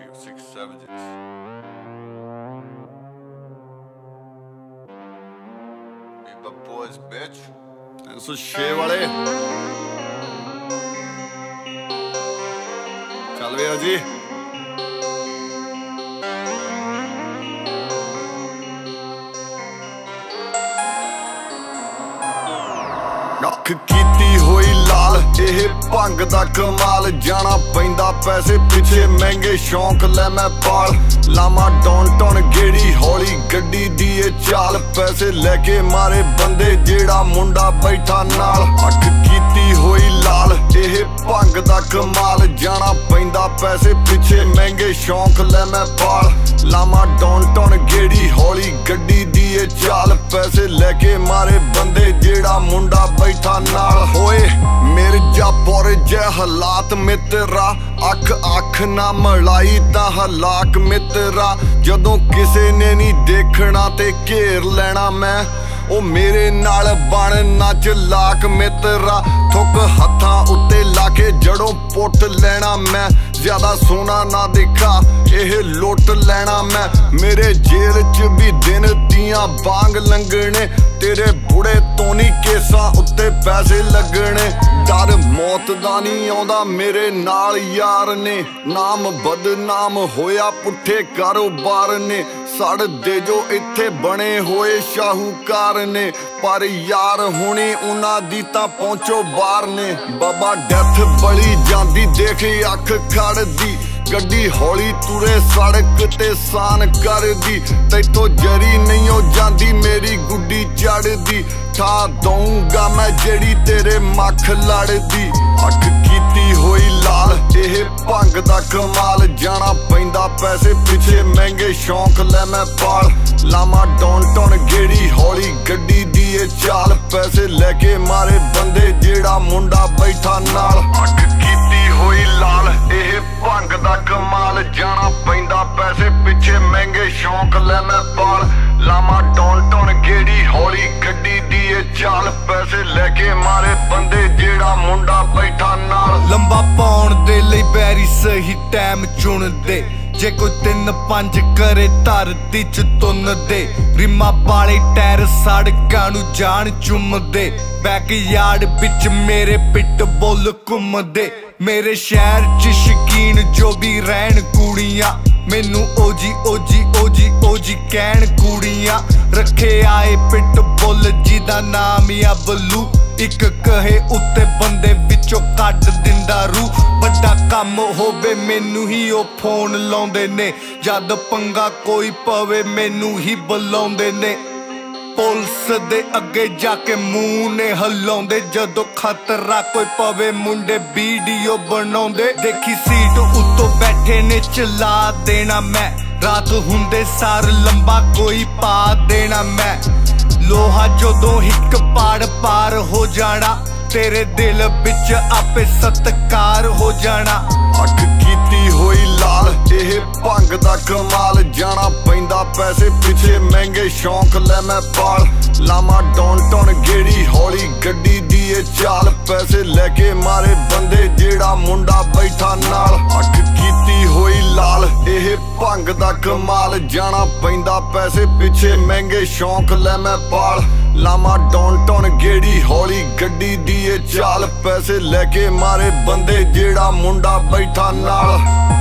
Music Savages. Beba boys, bitch. 306 ਵਾਲੇ ਚੱਲ ਵੇ ਜੀ ਅੱਖ ਕੀਤੀ ਹੋਈ ਲਾਲ ਇਹ ਭੰਗ ਦਾ ਕਮਾਲ ਜਾਣਾ ਪੈਂਦਾ ਪੈਸੇ ਪਿੱਛੇ ਮਹਿੰਗੇ ਸ਼ੌਂਕ ਲੈ ਮੈਂ ਪਾਲ ਲਾਮਾ ਡਾਊਨਟਾਊਨ ਗੇੜੀ ਹੌਲੀ ਗੱਡੀ ਦੀ ਇਹ ਚਾਲ ਪੈਸੇ ਲੈ ਕੇ ਮਾਰੇ ਬੰਦੇ ਜਿਹੜਾ ਮੁੰਡਾ ਬੈਠਾ ਨਾਲ ਅੱਖ ਕੀਤੀ ਹੋਈ ਲਾਲ ਇਹ ਭੰਗ ਦਾ ਕਮਾਲ ਜਾਣਾ ਪੈਂਦਾ ਪੈਸੇ ਪਿੱਛੇ ਮਹਿੰਗੇ ਸ਼ੌਂਕ ਲੈ ਮੈਂ ਪਾਲ ਲਾਮਾ ਡਾਊਨਟਾਊਨ ਗੇੜੀ ਹੌਲੀ ਗੱਡੀ ਦੀ ਇਹ ਚਾਲ ਪੈਸੇ ਲੈ ਕੇ ਮਾਰੇ ਬੰਦੇ ਜਿਹੜਾ ਮੁੰਡਾ ਬੈਠਾ ਨਾਲ ਹੋਏ ਮਿਰਜ਼ਾ ਬੋਰ ਜੇ ਹਾਲਾਤ ਮਿੱਤਰਾ ਅੱਖ ਨਾ ਮਲਾਈ ਤਾਂ ਹਲਾਕ ਮਿੱਤਰਾ ਜਦੋਂ ਕਿਸੇ ਨੇ ਨਹੀਂ ਦੇਖਣਾ ਤੇ ਘੇਰ ਲੈਣਾ ਮੈਂ ਉਹ ਮੇਰੇ ਨਾਲ ਬਣ ਨਾ ਚਲਾਕ ਮਿੱਤਰਾ ਥੁੱਕ ਹੱਥਾਂ ਉੱਤੇ ਲਾ ਕੇ ਜੜੋਂ ਪੁੱਟ ਲੈਣਾ ਮੈਂ ਜ਼ਿਆਦਾ ਸੋਨਾ ਨਾ ਦੇਖਾ ਇਹ ਲੁੱਟ ਲੈਣਾ ਮੈਂ ਮੇਰੇ ਜੇਲ੍ਹ 'ਚ ਵੀ ਦਿਨ ਦੀਆਂ ਵਾਂਗ ਲੰਘਣੇ ਤੇਰੇ ਬੁੜੇ ਤੋਂ ਨਹੀਂ ਕੇਸਾਂ ਉੱਤੇ ਪੈਸੇ ਲੱਗਣੇ ਡਰ ਮੌਤ ਦਾ ਨਹੀਂ ਆਉਂਦਾ ਮੇਰੇ ਨਾਲ ਯਾਰ ਨੇ ਨਾਮ ਬਦਨਾਮ ਹੋਇਆ ਪੁੱਠੇ ਕਾਰੋਬਾਰ ਨੇ ਸੜਦੇ ਜੋ ਇੱਥੇ ਬਣੇ ਹੋਏ ਸ਼ਾਹੂਕਾਰ ਨੇ ਪਰ ਯਾਰ ਹੁਣੇ ਉਹਨਾਂ ਦੀ ਤਾਂ ਪਹੁੰਚੋ ਬਾਹਰ ਨੇ ਬਾਬਾ ਡੈਥ ਬਲੀ ਜਾਂਦੀ ਦੇਖ ਅੱਖ ਖੜਦੀ ਗੱਡੀ ਹੌਲੀ ਤੁਰੇ ਸੜਕ ਤੇ ਸਾਨ ਕਰਦੀ ਤੈਥੋਂ ਜਰੀ ਨਹੀਂ ਹੋ ਜਾਂਦੀ ਮੇਰੀ ਗੁੱਡੀ ਚੜਦੀ ਠਾ ਦਊਂਗਾ ਮੈਂ ਜਿਹੜੀ ਤੇਰੇ ਮੱਖ ਲੜਦੀ ਅੱਖ ਕੀਤੀ ਹੋਈ ਲਾਲ ਇਹ ਭੰਗ ਦਾ ਕਮਾਲ ਜਾਣਾ ਪੈਂਦਾ ਪੈਸੇ ਪਿੱਛੇ ਮਹਿੰਗੇ ਸ਼ੌਂਕ ਲੈ ਮੈਂ ਪਾਲ ਲਾਮਾ ਡਾਊਨਟਾਊਨ ਗੇੜੀ ਹੌਲੀ ਗੱਡੀ ਦੀ ਇਹ ਚਾਲ ਪੈਸੇ ਲੈ ਕੇ ਮਾਰੇ ਬੰਦੇ ਜਿਹੜਾ ਮੁੰਡਾ ਬੈਠਾ ਨਾਲ ਅੱਖ ਕੀਤੀ ਹੋਈ ਲਾਲ ਇਹ ਭੰਗ ਦਾ ਕਮਾਲ ਜਾਣਾ ਪੈਂਦਾ ਪੈਸੇ ਪਿੱਛੇ ਮਹਿੰਗੇ ਸ਼ੌਂਕ ਲੈ ਮੈਂ ਪਾਲ ਲਾਮਾ ਡਾਊਨਟਾਊਨ ਗੇੜੀ ਹੌਲੀ ਗੱਡੀ ਦੀ ਇਹ ਚਾਲ ਪੈਸੇ ਲੈ ਕੇ ਮਾਰੇ ਬੰਦੇ ਜਿਹੜਾ ਮੁੰਡਾ ਬੈਠਾ ਨਾਲ ਲੰਬਾ ਪਾਉਣ ਦੇ ਲਈ ਬੈਰੀ ਸਹੀ ਟਾਈਮ ਚੁਣਦੇ ਜੇ ਕੋਈ 3-5 ਕਰੇ ਧਰਤੀ ਚ ਤੁੰਨਦੇ ਰਿਮਾ ਵਾਲੇ ਟਾਇਰ ਸੜਕਾਂ ਨੂੰ ਜਾਣ ਚੁੰਮਦੇ ਬੈਕਯਾਰਡ ਵਿੱਚ ਮੇਰੇ ਪਿੱਟ ਬੁੱਲ ਘੁੰਮਦੇ ਮੇਰੇ ਸ਼ਹਿਰ ਚ ਸ਼ਕੀਨ ਜੋ ਵੀ ਰਹਿਣ ਕੁੜੀਆਂ ਮੈਨੂੰ ਓਜੀ ਕਹਿਣ ਕੁੜੀਆਂ ਰੱਖੇ ਆਏ ਪਿੱਟ ਬੁੱਲ ਜਿਹਦਾ ਨਾਮ ਆ ਬਲੂ ਇੱਕ ਕਹੇ ਉੱਤੇ ਬੰਦੇ ਵਿੱਚੋਂ ਕੱਢ ਦਿੰਦਾ ਰੂਹ ਵੱਡਾ ਕੰਮ ਹੋਵੇ ਮੈਨੂੰ ਹੀ ਉਹ ਫੋਨ ਲਾਉਂਦੇ ਨੇ ਜਦ ਪੰਗਾ ਕੋਈ ਪਵੇ ਮੈਨੂੰ ਹੀ ਬੁਲਾਉਂਦੇ ਨੇ ਪੁਲਿਸ ਦੇ ਅੱਗੇ ਜਾ ਕੇ ਮੂੰਹ ਨੇ ਹਲਾਉਂਦੇ ਜਦੋਂ ਖਤਰਾ ਕੋਈ ਪਵੇ ਮੁੰਡੇ ਵੀਡੀਓ ਬਣਾਉਂਦੇ ਦੇਖੀ ਸੀਟ ਉੱਤੋਂ ਬੈਠੇ ਨੇ ਚਲਾ ਦੇਣਾ ਮੈਂ ਰਾਤ ਹੁੰਦੇ ਸਾਰ ਲੰਬਾ ਕੋਈ ਪਾ ਦੇਣਾ ਮੈਂ ਲੋਹਾ ਜਦੋਂ ਇੱਕ ਪਾਰ ਹੋ ਜਾਣਾ ਤੇਰੇ ਦਿਲ ਵਿੱਚ ਆਪੇ ਸਤਕਾਰ ਹੋ ਜਾਣਾ ਅੱਖ ਕੀਤੀ ਹੋਈ ਲਾਲ ਇਹ ਭੰਗ ਦਾ ਕਮਾਲ ਜਾਣਾ ਪੈਂਦਾ ਪੈਸੇ ਪਿੱਛੇ ਮਹਿੰਗੇ ਸ਼ੌਂਕ ਲੈ ਮੈਂ ਪਾਲ ਲਾਮਾ ਡਾਊਨਟਾਊਨ ਗੇੜੀ ਹੌਲੀ ਗੱਡੀ ਦੀ ਇਹ ਚਾਲ ਪੈਸੇ ਲੈ ਕੇ ਮਾਰੇ ਬੰਦੇ ਜਿਹੜਾ ਮੁੰਡਾ ਬੈਠਾ ਨਾਲ ਅੱਖ ਕੀਤੀ ਹੋਈ ਲਾਲ ਇਹ ਭੰਗ ਦਾ ਕਮਾਲ ਜਾਣਾ ਪੈਂਦਾ ਪੈਸੇ ਪਿੱਛੇ ਮਹਿੰਗੇ ਸ਼ੌਂਕ ਲੈ ਮੈਂ ਪਾਲ ਲਾਮਾ ਡਾਊਨਟਾਊਨ ਗੇੜੀ ਹੌਲੀ ਗੱਡੀ ਦੀ ਇਹ ਚਾਲ ਪੈਸੇ ਲੈ ਕੇ ਮਾਰੇ ਬੰਦੇ ਜਿਹੜਾ ਮੁੰਡਾ ਬੈਠਾ ਨਾਲ